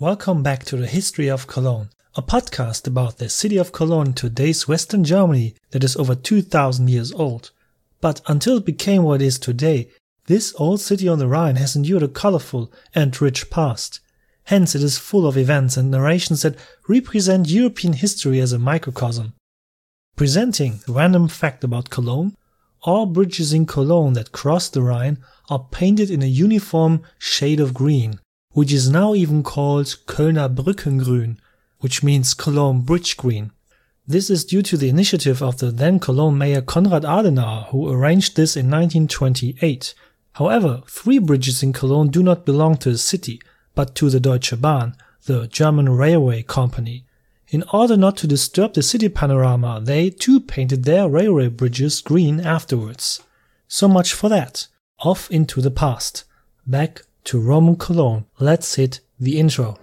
Welcome back to the History of Cologne, a podcast about the city of Cologne in today's Western Germany that is over 2000 years old. But until it became what it is today, this old city on the Rhine has endured a colorful and rich past. Hence it is full of events and narrations that represent European history as a microcosm. Presenting a random fact about Cologne: all bridges in Cologne that cross the Rhine are painted in a uniform shade of green, which is now even called Kölner Brückengrün, which means Cologne Bridge Green. This is due to the initiative of the then Cologne mayor Konrad Adenauer, who arranged this in 1928. However, 3 bridges in Cologne do not belong to the city, but to the Deutsche Bahn, the German railway company. In order not to disturb the city panorama, they too painted their railway bridges green afterwards. So much for that. Off into the past. Back to Roman Cologne. Let's hit the intro.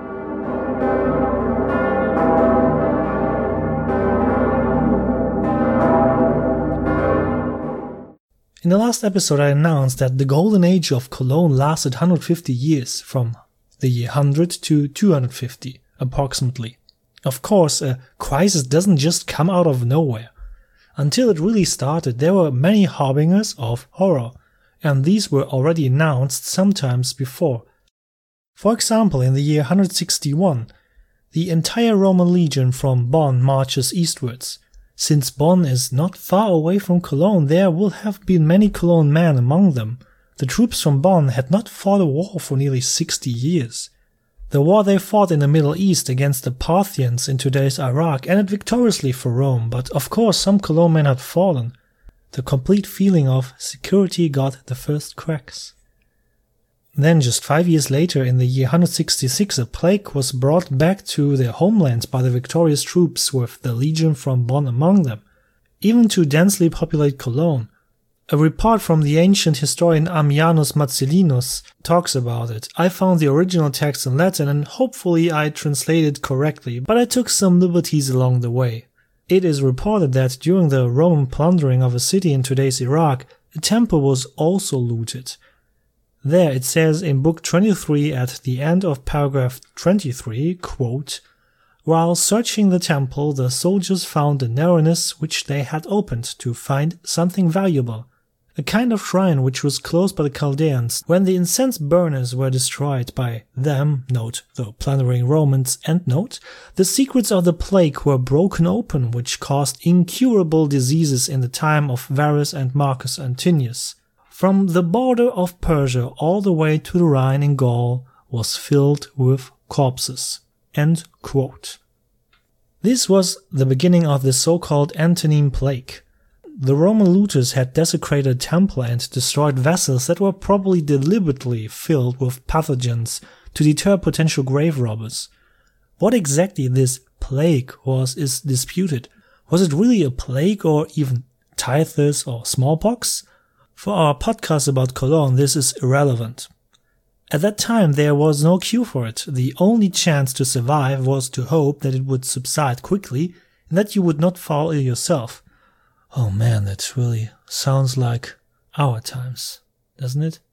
In the last episode I announced that the golden age of Cologne lasted 150 years, from the year 100 to 250, approximately. Of course, a crisis doesn't just come out of nowhere. Until it really started, there were many harbingers of horror, and these were already announced sometimes before. For example, in the year 161, the entire Roman legion from Bonn marches eastwards. Since Bonn is not far away from Cologne, there will have been many Cologne men among them. The troops from Bonn had not fought a war for nearly 60 years. The war they fought in the Middle East against the Parthians in today's Iraq ended victoriously for Rome, but of course some Cologne men had fallen. The complete feeling of security got the first cracks. Then just 5 years later, in the year 166, a plague was brought back to their homelands by the victorious troops with the legion from Bonn among them, even to densely populated Cologne. A report from the ancient historian Ammianus Marcellinus talks about it. I found the original text in Latin and hopefully I translated correctly, but I took some liberties along the way. It is reported that during the Roman plundering of a city in today's Iraq, a temple was also looted. There it says in Book 23 at the end of paragraph 23, quote, "While searching the temple, the soldiers found a narrowness which they had opened to find something valuable, a kind of shrine which was closed by the Chaldeans. When the incense burners were destroyed by them," note the plundering Romans, end note, "the secrets of the plague were broken open, which caused incurable diseases in the time of Varus and Marcus Antonius. From the border of Persia all the way to the Rhine in Gaul was filled with corpses." End quote. This was the beginning of the so-called Antonine Plague. The Roman looters had desecrated a temple and destroyed vessels that were probably deliberately filled with pathogens to deter potential grave robbers. What exactly this plague was is disputed. Was it really a plague or even typhus or smallpox? For our podcast about Cologne, this is irrelevant. At that time there was no cure for it. The only chance to survive was to hope that it would subside quickly and that you would not fall ill yourself. Oh man, that really sounds like our times, doesn't it?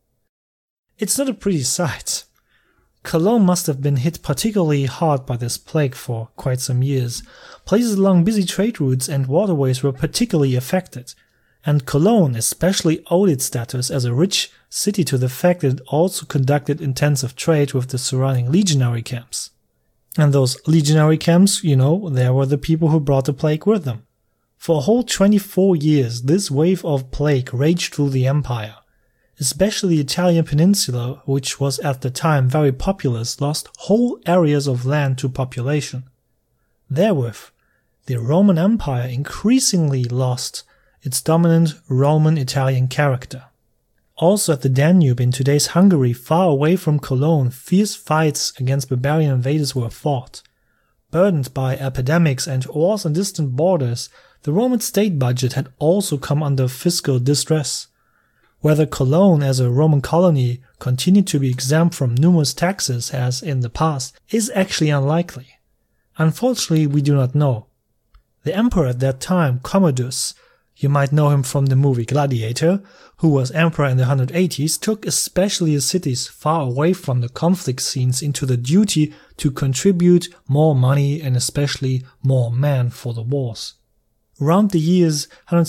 It's not a pretty sight. Cologne must have been hit particularly hard by this plague for quite some years. Places along busy trade routes and waterways were particularly affected. And Cologne especially owed its status as a rich city to the fact that it also conducted intensive trade with the surrounding legionary camps. And those legionary camps, there were the people who brought the plague with them. For a whole 24 years, this wave of plague raged through the empire. Especially the Italian peninsula, which was at the time very populous, lost whole areas of land to population. Therewith, the Roman Empire increasingly lost its dominant Roman-Italian character. Also at the Danube in today's Hungary, far away from Cologne, fierce fights against barbarian invaders were fought. Burdened by epidemics and wars on distant borders, the Roman state budget had also come under fiscal distress. Whether Cologne as a Roman colony continued to be exempt from numerous taxes as in the past is actually unlikely. Unfortunately, we do not know. The emperor at that time, Commodus, you might know him from the movie Gladiator, who was emperor in the 180s, took especially the cities far away from the conflict scenes into the duty to contribute more money and especially more men for the wars. Around the years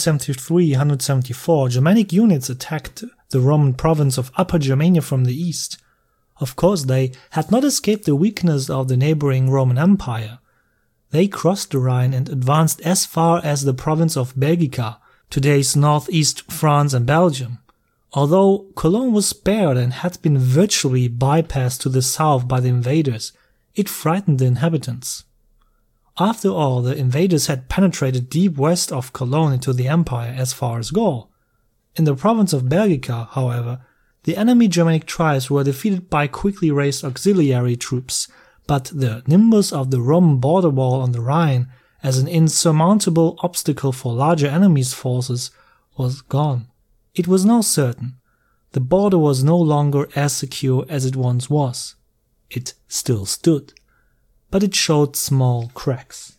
173-174, Germanic units attacked the Roman province of Upper Germania from the east. Of course, they had not escaped the weakness of the neighboring Roman Empire. They crossed the Rhine and advanced as far as the province of Belgica, today's northeast France and Belgium. Although Cologne was spared and had been virtually bypassed to the south by the invaders, it frightened the inhabitants. After all, the invaders had penetrated deep west of Cologne into the empire as far as Gaul. In the province of Belgica, however, the enemy Germanic tribes were defeated by quickly raised auxiliary troops, but the nimbus of the Roman border wall on the Rhine as an insurmountable obstacle for larger enemies' forces was gone. It was now certain. The border was no longer as secure as it once was. It still stood, but it showed small cracks.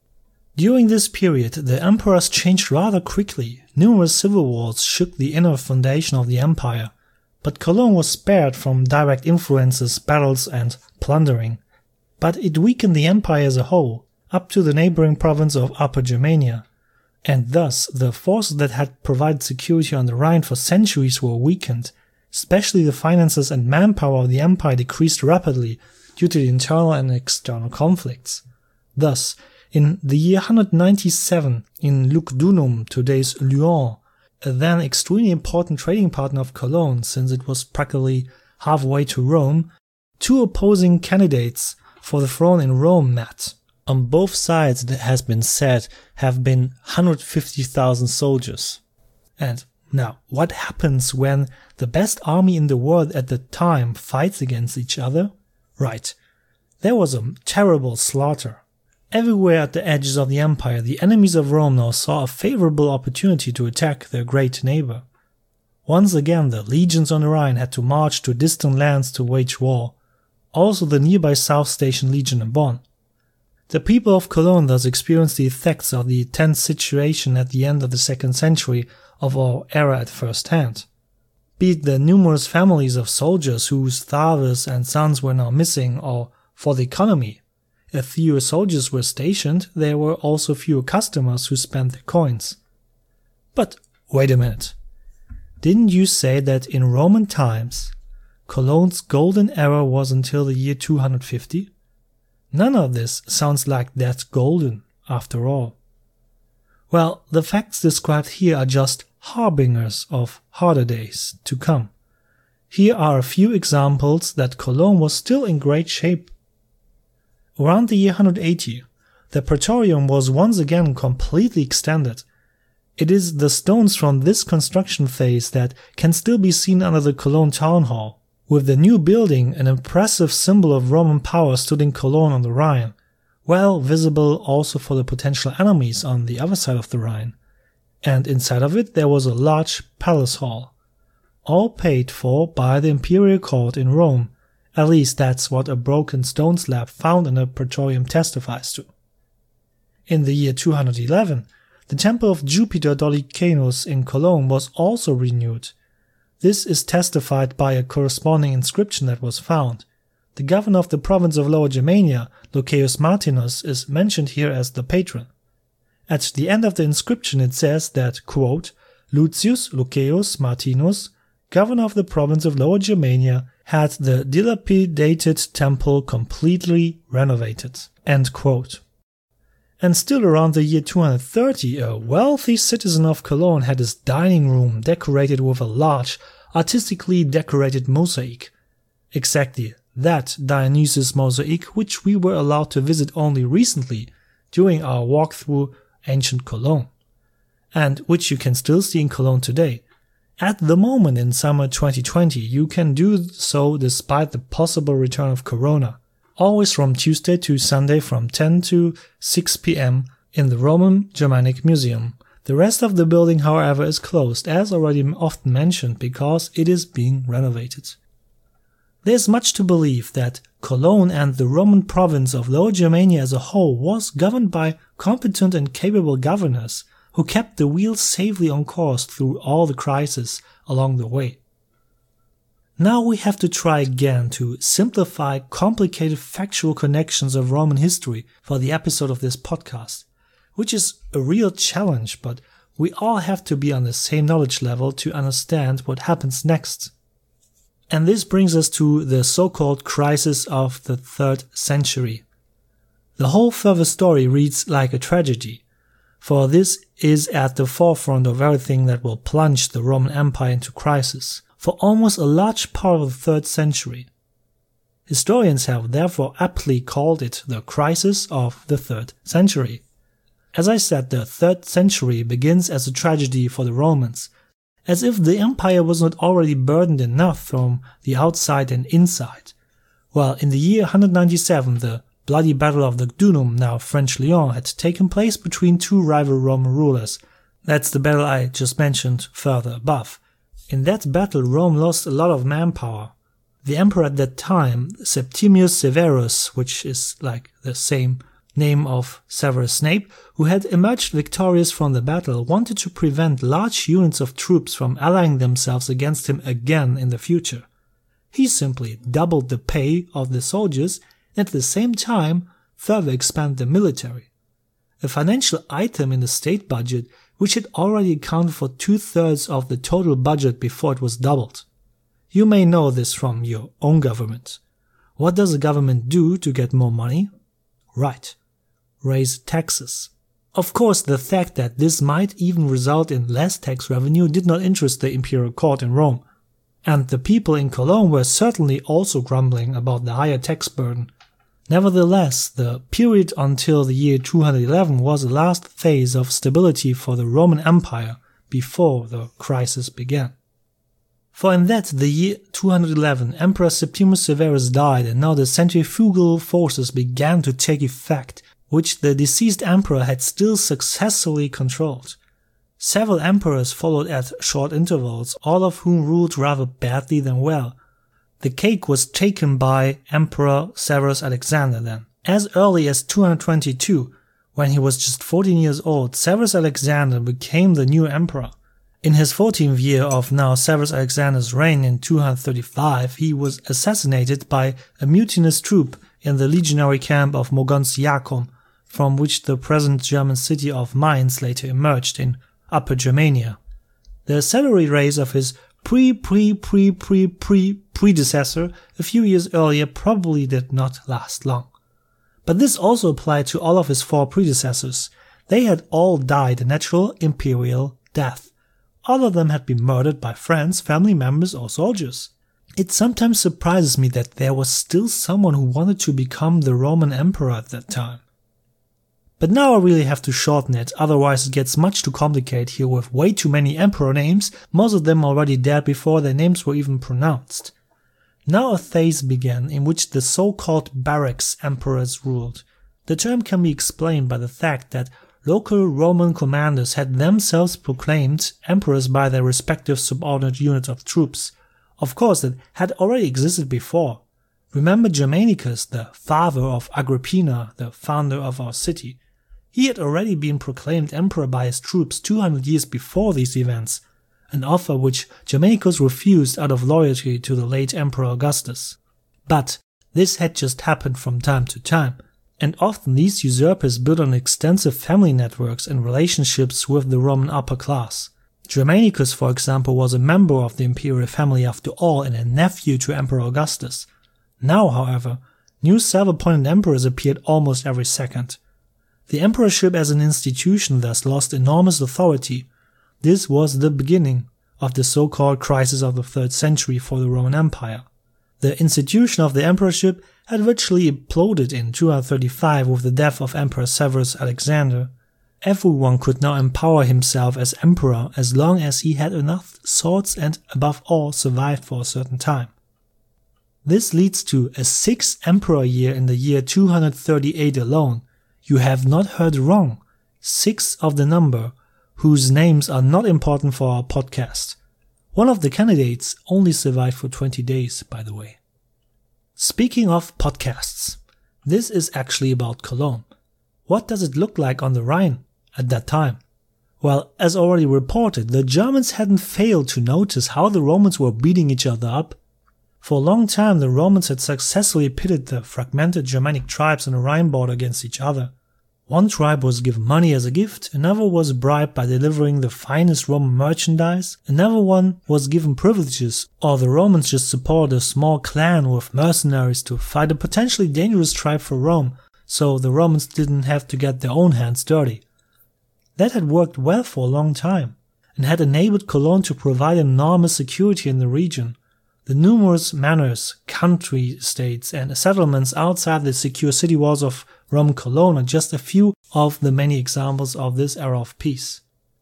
During this period, the emperors changed rather quickly. Numerous civil wars shook the inner foundation of the empire, but Cologne was spared from direct influences, battles and plundering. But it weakened the empire as a whole, up to the neighboring province of Upper Germania, and thus the forces that had provided security on the Rhine for centuries were weakened, especially the finances and manpower of the empire decreased rapidly due to the internal and external conflicts. Thus, in the year 197, in Lugdunum, today's Lyon, a then extremely important trading partner of Cologne since it was practically halfway to Rome, two opposing candidates for the throne in Rome met. On both sides, it has been said, have been 150,000 soldiers. And now, what happens when the best army in the world at the time fights against each other? Right, there was a terrible slaughter. Everywhere at the edges of the empire, the enemies of Rome now saw a favorable opportunity to attack their great neighbor. Once again, the legions on the Rhine had to march to distant lands to wage war. Also the nearby South Station Legion in Bonn. The people of Cologne thus experienced the effects of the tense situation at the end of the 2nd century of our era at first hand. Be it the numerous families of soldiers whose fathers and sons were now missing, or for the economy. If fewer soldiers were stationed, there were also fewer customers who spent their coins. But wait a minute. Didn't you say that in Roman times Cologne's golden era was until the year 250? None of this sounds like that golden, after all. Well, the facts described here are just harbingers of harder days to come. Here are a few examples that Cologne was still in great shape. Around the year 180, the Praetorium was once again completely extended. It is the stones from this construction phase that can still be seen under the Cologne town hall. With the new building, an impressive symbol of Roman power stood in Cologne on the Rhine, well visible also for the potential enemies on the other side of the Rhine. And inside of it there was a large palace hall, all paid for by the imperial court in Rome. At least that's what a broken stone slab found in the Praetorium testifies to. In the year 211, the temple of Jupiter Dolicanus in Cologne was also renewed. This is testified by a corresponding inscription that was found. The governor of the province of Lower Germania, Lucius Martinus, is mentioned here as the patron. At the end of the inscription it says that, quote, Lucius Lucius Martinus, governor of the province of Lower Germania, had the dilapidated temple completely renovated. End quote. And still around the year 230, a wealthy citizen of Cologne had his dining room decorated with a large, artistically decorated mosaic. Exactly that Dionysus mosaic which we were allowed to visit only recently during our walk through ancient Cologne, and which you can still see in Cologne today. At the moment in summer 2020, you can do so despite the possible return of Corona. Always from Tuesday to Sunday from 10 to 6 p.m. in the Roman Germanic Museum. The rest of the building, however, is closed, as already often mentioned, because it is being renovated. There is much to believe that Cologne and the Roman province of Lower Germania as a whole was governed by competent and capable governors who kept the wheel safely on course through all the crises along the way. Now we have to try again to simplify complicated factual connections of Roman history for the episode of this podcast, which is a real challenge, but we all have to be on the same knowledge level to understand what happens next. And this brings us to the so-called crisis of the 3rd century. The whole further story reads like a tragedy, for this is at the forefront of everything that will plunge the Roman Empire into crisis for almost a large part of the 3rd century. Historians have therefore aptly called it the crisis of the 3rd century. As I said, the 3rd century begins as a tragedy for the Romans, as if the empire was not already burdened enough from the outside and inside. Well, in the year 197, the bloody Battle of the Dunum, now French Lyon, had taken place between two rival Roman rulers. That's the battle I just mentioned further above. In that battle, Rome lost a lot of manpower. The emperor at that time, Septimius Severus, which is like the same name of Severus Snape, who had emerged victorious from the battle, wanted to prevent large units of troops from allying themselves against him again in the future. He simply doubled the pay of the soldiers and at the same time further expanded the military. A financial item in the state budget which had already accounted for 2/3 of the total budget before it was doubled. You may know this from your own government. What does a government do to get more money? Right. Raise taxes. Of course, the fact that this might even result in less tax revenue did not interest the imperial court in Rome, and the people in Cologne were certainly also grumbling about the higher tax burden. Nevertheless, the period until the year 211 was the last phase of stability for the Roman Empire before the crisis began. For in that, the year 211, Emperor Septimius Severus died, and now the centrifugal forces began to take effect, which the deceased emperor had still successfully controlled. Several emperors followed at short intervals, all of whom ruled rather badly than well. The cake was taken by Emperor Severus Alexander then. As early as 222, when he was just 14 years old, Severus Alexander became the new emperor. In his 14th year of now Severus Alexander's reign in 235, he was assassinated by a mutinous troop in the legionary camp of Mogontiacum, from which the present German city of Mainz later emerged in Upper Germania. The salary raise of his predecessor a few years earlier probably did not last long. But this also applied to all of his 4 predecessors. They had all died a natural imperial death. All of them had been murdered by friends, family members, or soldiers. It sometimes surprises me that there was still someone who wanted to become the Roman emperor at that time. But now I really have to shorten it, otherwise it gets much too complicated here with way too many emperor names, most of them already dead before their names were even pronounced. Now a phase began in which the so-called barracks emperors ruled. The term can be explained by the fact that local Roman commanders had themselves proclaimed emperors by their respective subordinate units of troops. Of course, it had already existed before. Remember Germanicus, the father of Agrippina, the founder of our city. He had already been proclaimed emperor by his troops 200 years before these events, an offer which Germanicus refused out of loyalty to the late Emperor Augustus. But this had just happened from time to time, and often these usurpers built on extensive family networks and relationships with the Roman upper class. Germanicus, for example, was a member of the imperial family after all and a nephew to Emperor Augustus. Now, however, new self-appointed emperors appeared almost every second. The emperorship as an institution thus lost enormous authority. This was the beginning of the so-called crisis of the 3rd century for the Roman Empire. The institution of the emperorship had virtually imploded in 235 with the death of Emperor Severus Alexander. Everyone could now empower himself as emperor as long as he had enough swords and, above all, survived for a certain time. This leads to a 6th emperor year in the year 238 alone. You have not heard wrong. 6 of the number, whose names are not important for our podcast. One of the candidates only survived for 20 days, by the way. Speaking of podcasts, this is actually about Cologne. What does it look like on the Rhine at that time? Well, as already reported, the Germans hadn't failed to notice how the Romans were beating each other up. For a long time, the Romans had successfully pitted the fragmented Germanic tribes on the Rhine border against each other. One tribe was given money as a gift, another was bribed by delivering the finest Roman merchandise, another one was given privileges, or the Romans just supported a small clan with mercenaries to fight a potentially dangerous tribe for Rome, so the Romans didn't have to get their own hands dirty. That had worked well for a long time, and had enabled Cologne to provide enormous security in the region. The numerous manors, country estates, and settlements outside the secure city walls of Rome Cologne are just a few of the many examples of this era of peace.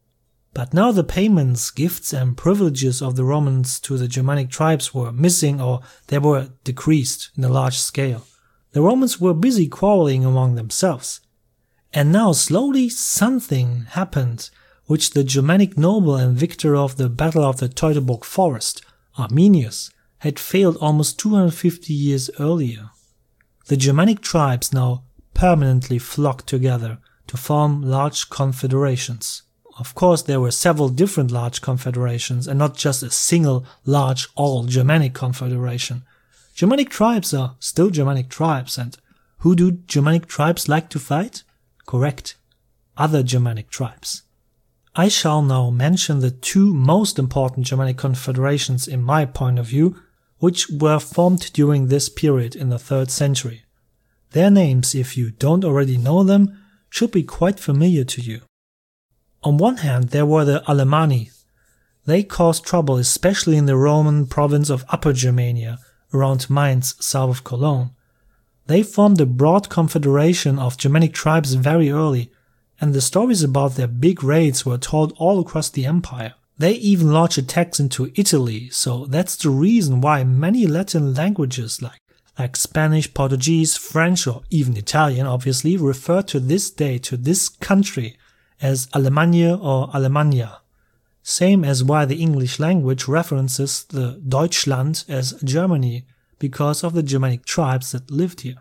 But now the payments, gifts, and privileges of the Romans to the Germanic tribes were missing, or they were decreased in a large scale. The Romans were busy quarreling among themselves. And now slowly something happened which the Germanic noble and victor of the Battle of the Teutoburg Forest, Arminius, had failed almost 250 years earlier. The Germanic tribes now permanently flocked together to form large confederations. Of course, there were several different large confederations and not just a single large all-Germanic confederation. Germanic tribes are still Germanic tribes, and who do Germanic tribes like to fight? Correct, other Germanic tribes. I shall now mention the two most important Germanic confederations in my point of view, which were formed during this period in the 3rd century. Their names, if you don't already know them, should be quite familiar to you. On one hand, there were the Alemanni. They caused trouble especially in the Roman province of Upper Germania, around Mainz, south of Cologne. They formed a broad confederation of Germanic tribes very early, and the stories about their big raids were told all across the empire. They even launched attacks into Italy, so that's the reason why many Latin languages like Spanish, Portuguese, French, or even Italian obviously refer to this day to this country as Alemannia or Alemannia. Same as why the English language references the Deutschland as Germany, because of the Germanic tribes that lived here.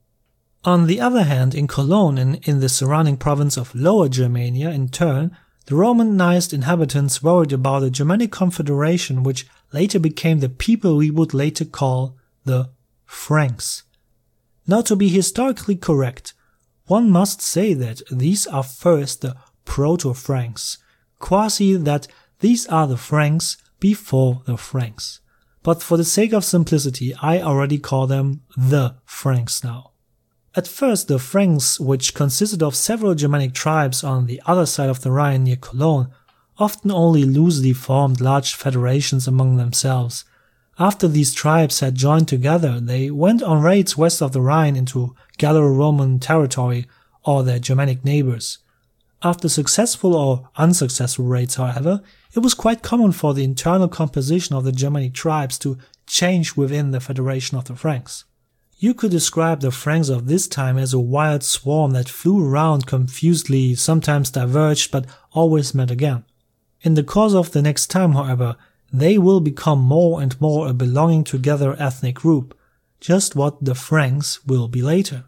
On the other hand, in Cologne and in the surrounding province of Lower Germania, in turn, the Romanized inhabitants worried about a Germanic confederation which later became the people we would later call the Franks. Now, to be historically correct, one must say that these are first the Proto-Franks, quasi that these are the Franks before the Franks. But for the sake of simplicity, I already call them the Franks now. At first, the Franks, which consisted of several Germanic tribes on the other side of the Rhine near Cologne, often only loosely formed large federations among themselves. After these tribes had joined together, they went on raids west of the Rhine into Gallo-Roman territory or their Germanic neighbors. After successful or unsuccessful raids, however, it was quite common for the internal composition of the Germanic tribes to change within the Federation of the Franks. You could describe the Franks of this time as a wild swarm that flew around confusedly, sometimes diverged, but always met again. In the course of the next time, however, they will become more and more a belonging together ethnic group, just what the Franks will be later.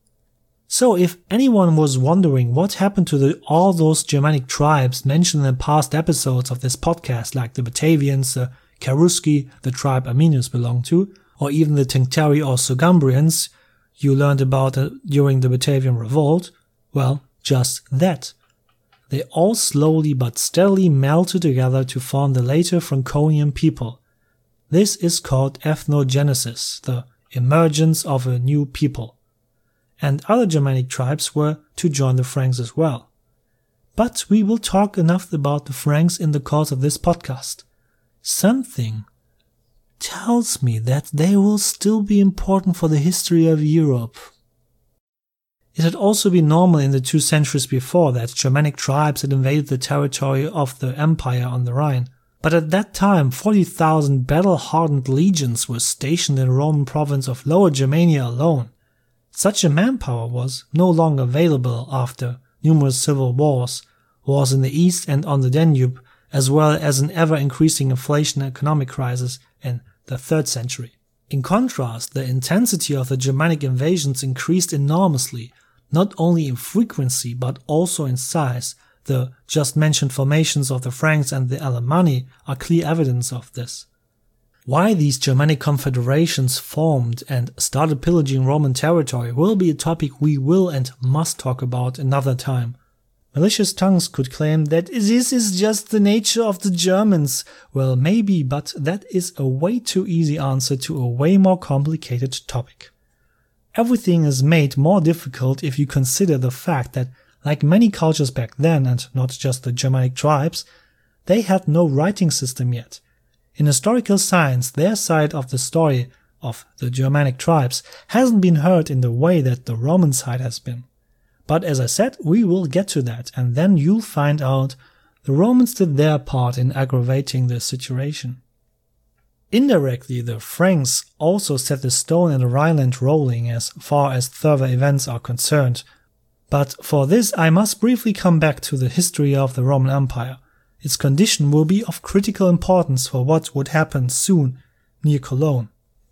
So if anyone was wondering what happened to all those Germanic tribes mentioned in the past episodes of this podcast, like the Batavians, the Cherusci, the tribe Arminius belonged to, or even the Tencteri or Sogumbrians you learned about during the Batavian Revolt, well, just that. They all slowly but steadily melted together to form the later Franconian people. This is called ethnogenesis, the emergence of a new people. And other Germanic tribes were to join the Franks as well. But we will talk enough about the Franks in the course of this podcast. Something tells me that they will still be important for the history of Europe. It had also been normal in the 2 centuries before that Germanic tribes had invaded the territory of the empire on the Rhine. But at that time, 40,000 battle-hardened legions were stationed in the Roman province of Lower Germania alone. Such a manpower was no longer available after numerous civil wars in the east and on the Danube, as well as an ever-increasing inflation and economic crisis in the 3rd century. In contrast, the intensity of the Germanic invasions increased enormously, not only in frequency but also in size, The just mentioned formations of the Franks and the Alemanni are clear evidence of this. Why these Germanic confederations formed and started pillaging Roman territory will be a topic we will and must talk about another time. Malicious tongues could claim that this is just the nature of the Germans. Well, maybe, but that is a way too easy answer to a way more complicated topic. Everything is made more difficult if you consider the fact that, like many cultures back then, and not just the Germanic tribes, they had no writing system yet. In historical science, their side of the story of the Germanic tribes hasn't been heard in the way that the Roman side has been. But as I said, we will get to that, and then you'll find out the Romans did their part in aggravating the situation. Indirectly, the Franks also set the stone in the Rhineland rolling as far as further events are concerned. But for this I must briefly come back to the history of the Roman Empire. Its condition will be of critical importance for what would happen soon near Cologne.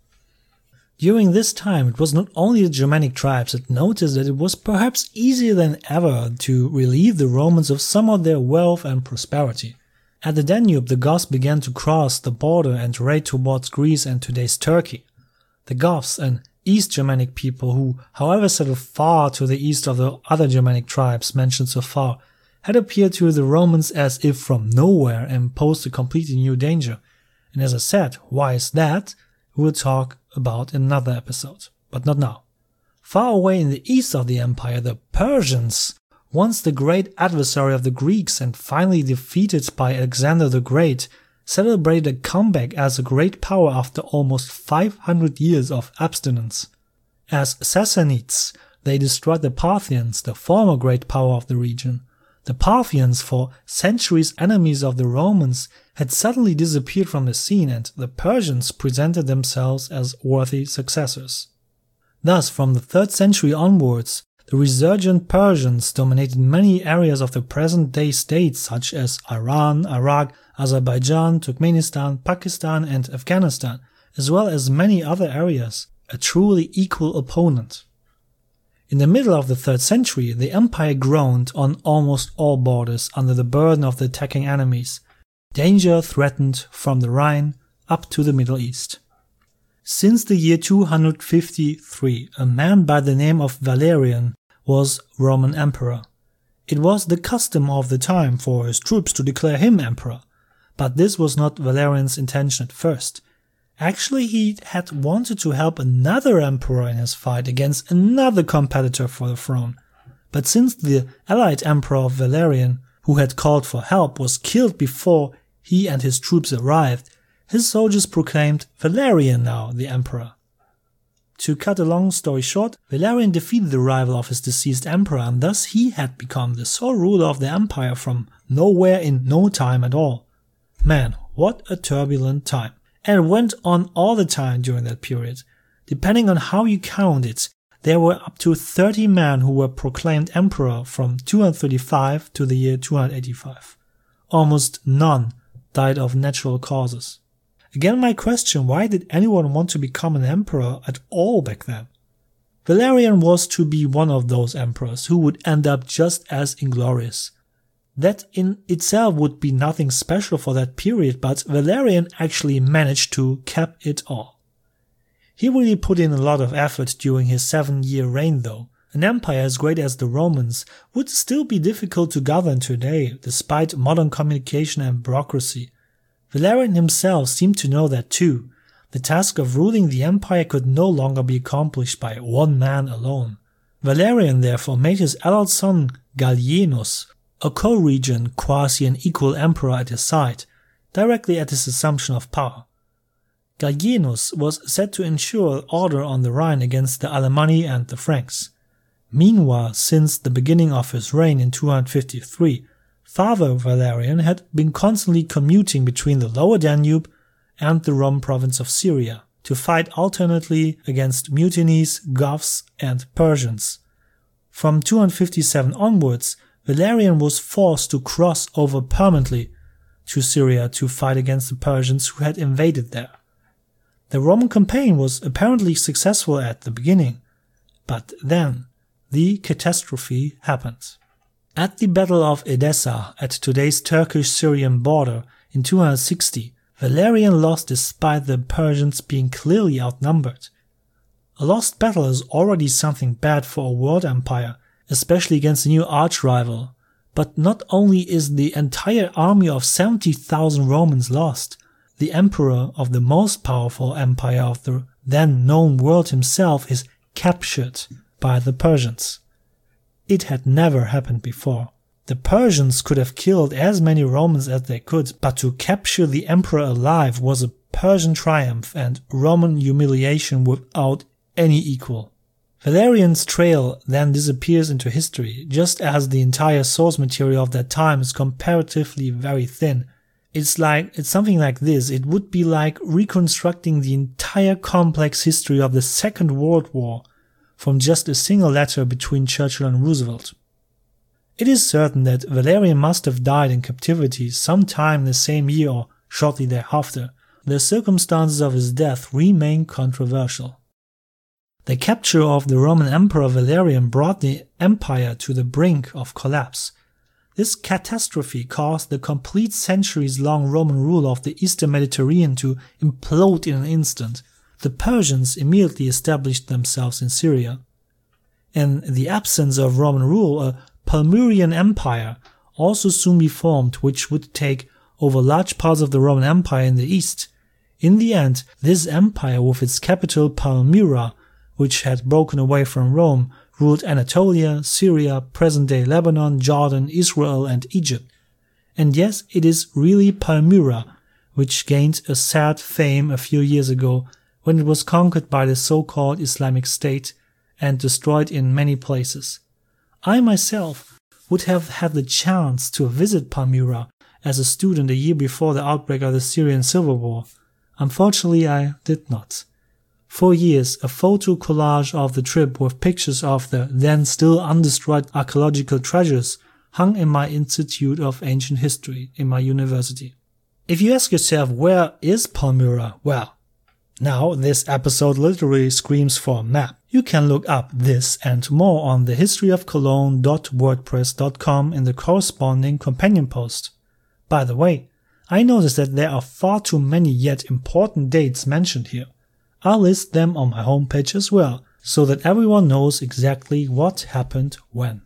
During this time, it was not only the Germanic tribes that noticed that it was perhaps easier than ever to relieve the Romans of some of their wealth and prosperity. At the Danube, the Goths began to cross the border and raid towards Greece and today's Turkey. The Goths, an East Germanic people who, however, settled far to the east of the other Germanic tribes mentioned so far, had appeared to the Romans as if from nowhere and posed a completely new danger. And as I said, why is that? We will talk about in another episode, but not now. Far away in the east of the empire, the Persians, once the great adversary of the Greeks and finally defeated by Alexander the Great, celebrated a comeback as a great power after almost 500 years of abstinence. As Sassanids, they destroyed the Parthians, the former great power of the region. The Parthians, for centuries enemies of the Romans, had suddenly disappeared from the scene, and the Persians presented themselves as worthy successors. Thus, from the 3rd century onwards, the resurgent Persians dominated many areas of the present-day states such as Iran, Iraq, Azerbaijan, Turkmenistan, Pakistan and Afghanistan, as well as many other areas, a truly equal opponent. In the middle of the 3rd century, the empire groaned on almost all borders under the burden of the attacking enemies. Danger threatened from the Rhine up to the Middle East. Since the year 253, a man by the name of Valerian was Roman emperor. It was the custom of the time for his troops to declare him emperor, but this was not Valerian's intention at first. Actually, he had wanted to help another emperor in his fight against another competitor for the throne. But since the allied emperor of Valerian, who had called for help, was killed before he and his troops arrived, his soldiers proclaimed Valerian now the emperor. To cut a long story short, Valerian defeated the rival of his deceased emperor, and thus he had become the sole ruler of the empire from nowhere in no time at all. Man, what a turbulent time. And it went on all the time during that period. Depending on how you count it, there were up to 30 men who were proclaimed emperor from 235 to the year 285. Almost none died of natural causes. Again, my question, why did anyone want to become an emperor at all back then? Valerian was to be one of those emperors who would end up just as inglorious. That in itself would be nothing special for that period, but Valerian actually managed to cap it all. He really put in a lot of effort during his 7-year reign though. An empire as great as the Romans would still be difficult to govern today, despite modern communication and bureaucracy. Valerian himself seemed to know that too. The task of ruling the empire could no longer be accomplished by one man alone. Valerian therefore made his adult son Gallienus a co-regent, quasi an equal emperor at his side, directly at his assumption of power. Gallienus was set to ensure order on the Rhine against the Alemanni and the Franks. Meanwhile, since the beginning of his reign in 253, Father Valerian had been constantly commuting between the lower Danube and the Roman province of Syria to fight alternately against mutinies, Goths, and Persians. From 257 onwards, Valerian was forced to cross over permanently to Syria to fight against the Persians who had invaded there. The Roman campaign was apparently successful at the beginning, but then the catastrophe happened. At the Battle of Edessa at today's Turkish-Syrian border in 260, Valerian lost despite the Persians being clearly outnumbered. A lost battle is already something bad for a world empire, especially against a new arch-rival. But not only is the entire army of 70,000 Romans lost, the emperor of the most powerful empire of the then known world himself is captured by the Persians. It had never happened before. The Persians could have killed as many Romans as they could, but to capture the emperor alive was a Persian triumph and Roman humiliation without any equal. Valerian's trail then disappears into history, just as the entire source material of that time is comparatively very thin. It's something like this. It would be like reconstructing the entire complex history of the Second World War from just a single letter between Churchill and Roosevelt. It is certain that Valerian must have died in captivity sometime the same year or shortly thereafter. The circumstances of his death remain controversial. The capture of the Roman Emperor Valerian brought the empire to the brink of collapse. This catastrophe caused the complete centuries-long Roman rule of the Eastern Mediterranean to implode in an instant. The Persians immediately established themselves in Syria. In the absence of Roman rule, a Palmyrian Empire also soon be formed, which would take over large parts of the Roman Empire in the east. In the end, this empire, with its capital Palmyra, which had broken away from Rome, ruled Anatolia, Syria, present-day Lebanon, Jordan, Israel, and Egypt. And yes, it is really Palmyra, which gained a sad fame a few years ago when it was conquered by the so-called Islamic State and destroyed in many places. I myself would have had the chance to visit Palmyra as a student a year before the outbreak of the Syrian Civil War. Unfortunately, I did not. For years, a photo collage of the trip with pictures of the then still undestroyed archaeological treasures hung in my Institute of Ancient History in my university. If you ask yourself, where is Palmyra? Well, now this episode literally screams for a map. You can look up this and more on the historyofcologne.wordpress.com in the corresponding companion post. By the way, I noticed that there are far too many yet important dates mentioned here. I'll list them on my homepage as well, so that everyone knows exactly what happened when.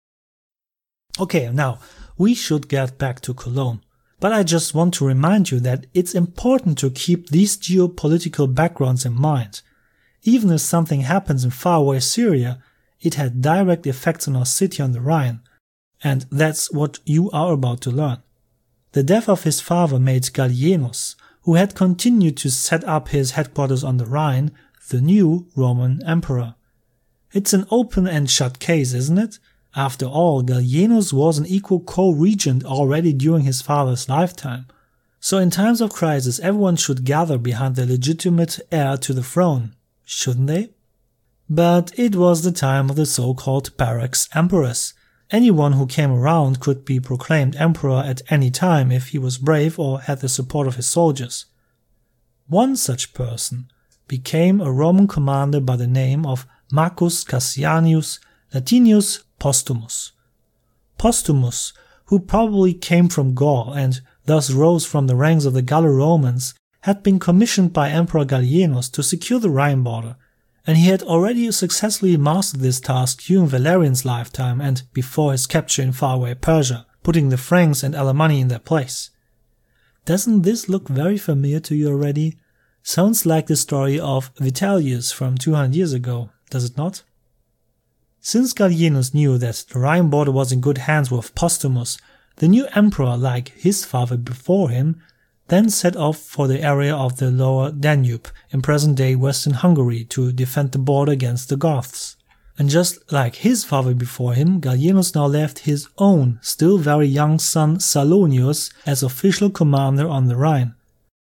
Okay, now, we should get back to Cologne. But I just want to remind you that it's important to keep these geopolitical backgrounds in mind. Even if something happens in faraway Syria, it had direct effects on our city on the Rhine. And that's what you are about to learn. The death of his father made Gallienus, who had continued to set up his headquarters on the Rhine, the new Roman emperor. It's an open and shut case, isn't it? After all, Gallienus was an equal co-regent already during his father's lifetime. So in times of crisis, everyone should gather behind the legitimate heir to the throne, shouldn't they? But it was the time of the so-called Barracks Emperors. Anyone who came around could be proclaimed emperor at any time if he was brave or had the support of his soldiers. One such person became a Roman commander by the name of Marcus Cassianius Latinius Postumus. Postumus, who probably came from Gaul and thus rose from the ranks of the Gallo-Romans, had been commissioned by Emperor Gallienus to secure the Rhine border, and he had already successfully mastered this task during Valerian's lifetime and before his capture in faraway Persia, putting the Franks and Alemanni in their place. Doesn't this look very familiar to you already? Sounds like the story of Vitellius from 200 years ago, does it not? Since Gallienus knew that the Rhine border was in good hands with Postumus, the new emperor, like his father before him, then set off for the area of the lower Danube in present-day Western Hungary to defend the border against the Goths. And just like his father before him, Gallienus now left his own, still very young son Salonius as official commander on the Rhine.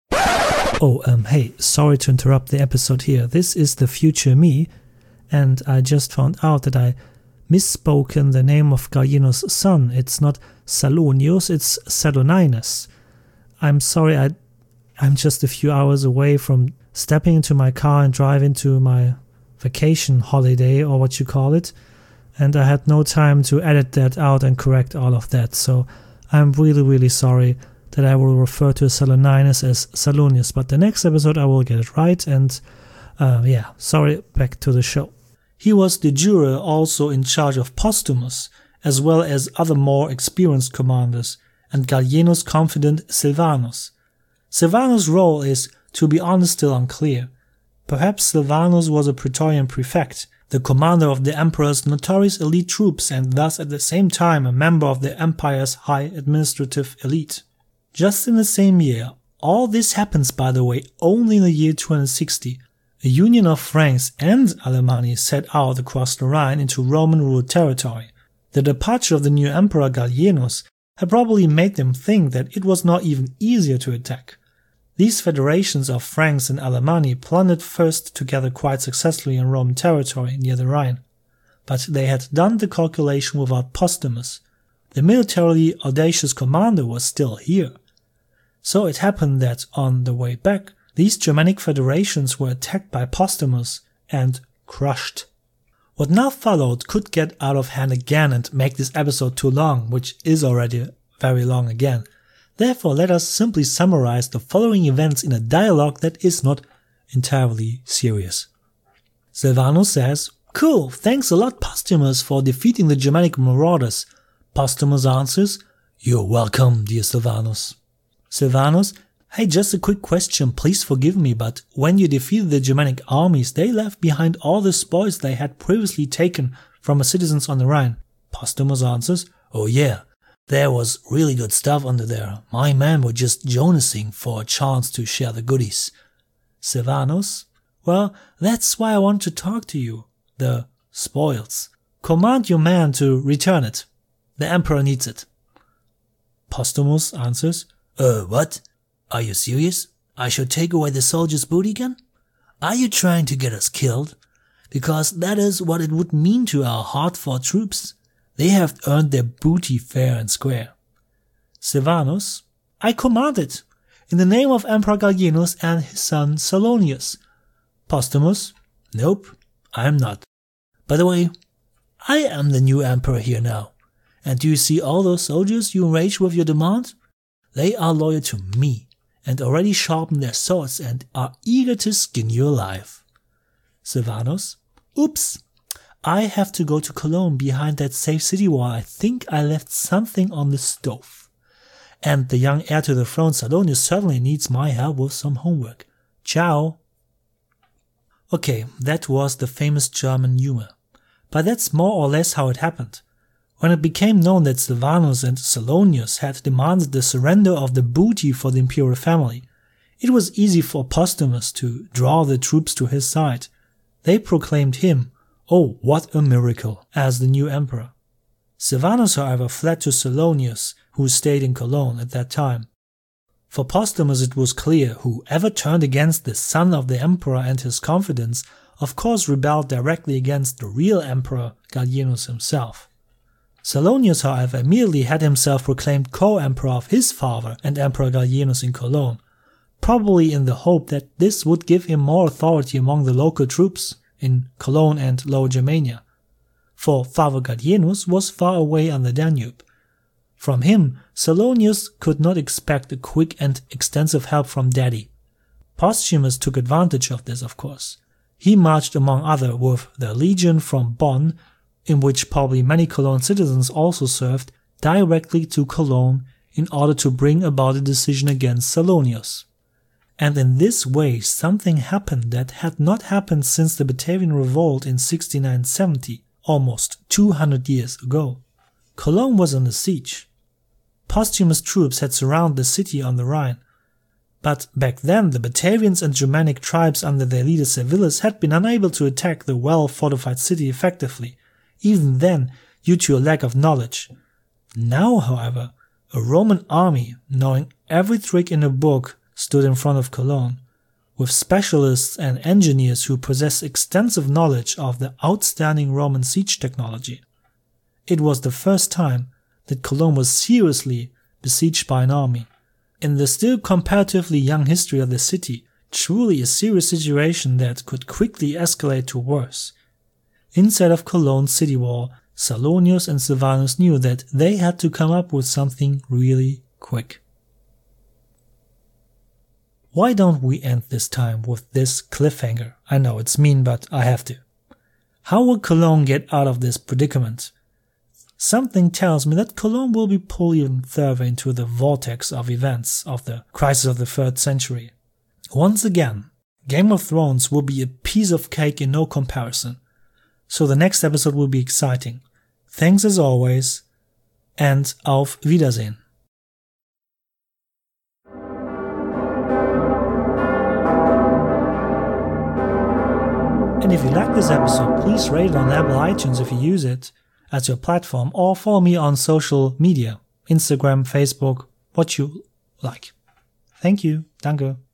Hey, sorry to interrupt the episode here. This is the future me, and I just found out that I misspoken the name of Gallienus' son. It's not Salonius, it's Saturninus. I'm sorry, I'm just a few hours away from stepping into my car and driving to my vacation holiday, or what you call it. and I had no time to edit that out and correct all of that, so I'm really sorry that I will refer to Saloninus as Salonius, but the next episode I will get it right, and sorry, back to the show. He was de jure also in charge of Postumus, as well as other more experienced commanders, and Gallienus' confidant Silvanus. Silvanus' role is, to be honest, still unclear. Perhaps Silvanus was a praetorian prefect, the commander of the emperor's notorious elite troops and thus at the same time a member of the empire's high administrative elite. Just in the same year, all this happens by the way only in the year 260, a union of Franks and Alemanni set out across the Rhine into Roman-ruled territory. The departure of the new emperor Gallienus had probably made them think that it was not even easier to attack. These federations of Franks and Alemanni plundered first together quite successfully in Roman territory near the Rhine, but they had done the calculation without Postumus. The militarily audacious commander was still here. So it happened that on the way back, these Germanic federations were attacked by Postumus and crushed. What now followed could get out of hand again and make this episode too long, which is already very long again. Therefore, let us simply summarize the following events in a dialogue that is not entirely serious. Silvanus says, "Cool, thanks a lot Postumus for defeating the Germanic marauders." Postumus answers, "You're welcome, dear Silvanus." Silvanus, "Hey, just a quick question, please forgive me, but when you defeated the Germanic armies, they left behind all the spoils they had previously taken from the citizens on the Rhine." Postumus answers, "Oh yeah, there was really good stuff under there. My men were just jonasing for a chance to share the goodies." Silvanus, "Well, that's why I want to talk to you. The spoils. Command your men to return it. The emperor needs it." Postumus answers, What? Are you serious? I should take away the soldiers' booty again? Are you trying to get us killed? Because that is what it would mean to our hard-fought troops. They have earned their booty fair and square." Silvanus, "I command it, in the name of Emperor Gallienus and his son Salonius." Postumus, "Nope, I am not. By the way, I am the new emperor here now. And do you see all those soldiers you enraged with your demand? They are loyal to me, and already sharpened their swords and are eager to skin you alive." Silvanus, "Oops, I have to go to Cologne behind that safe city wall. I think I left something on the stove. And the young heir to the throne Salonius certainly needs my help with some homework. Ciao." Okay, that was the famous German humor. But that's more or less how it happened. When it became known that Silvanus and Salonius had demanded the surrender of the booty for the imperial family, it was easy for Postumus to draw the troops to his side. They proclaimed him, "Oh, what a miracle," as the new emperor. Silvanus, however, fled to Salonius, who stayed in Cologne at that time. For Postumus it was clear whoever turned against the son of the emperor and his confidants of course rebelled directly against the real emperor Gallienus himself. Salonius, however, immediately had himself proclaimed co-emperor of his father and Emperor Gallienus in Cologne, probably in the hope that this would give him more authority among the local troops in Cologne and Lower Germania. For Father Gallienus was far away on the Danube. From him, Salonius could not expect a quick and extensive help from Daddy. Postumus took advantage of this, of course. He marched among other with the legion from Bonn, in which probably many Cologne citizens also served, directly to Cologne in order to bring about a decision against Salonius. And in this way something happened that had not happened since the Batavian Revolt in 6970, almost 200 years ago. Cologne was under siege. Postumus' troops had surrounded the city on the Rhine. But back then the Batavians and Germanic tribes under their leader Servilius had been unable to attack the well-fortified city effectively, even then due to a lack of knowledge. Now, however, a Roman army, knowing every trick in the book, stood in front of Cologne, with specialists and engineers who possessed extensive knowledge of the outstanding Roman siege technology. It was the first time that Cologne was seriously besieged by an army. In the still comparatively young history of the city, truly a serious situation that could quickly escalate to worse. Inside of Cologne's city wall Salonius and Silvanus knew that they had to come up with something really quick. Why don't we end this time with this cliffhanger? I know it's mean, but I have to. How will Cologne get out of this predicament? Something tells me that Cologne will be pulled even further into the vortex of events of the crisis of the 3rd century. Once again, Game of Thrones will be a piece of cake in no comparison. So the next episode will be exciting. Thanks as always, and auf Wiedersehen. And if you like this episode, please rate it on Apple iTunes if you use it as your platform, or follow me on social media, Instagram, Facebook, what you like. Thank you. Danke.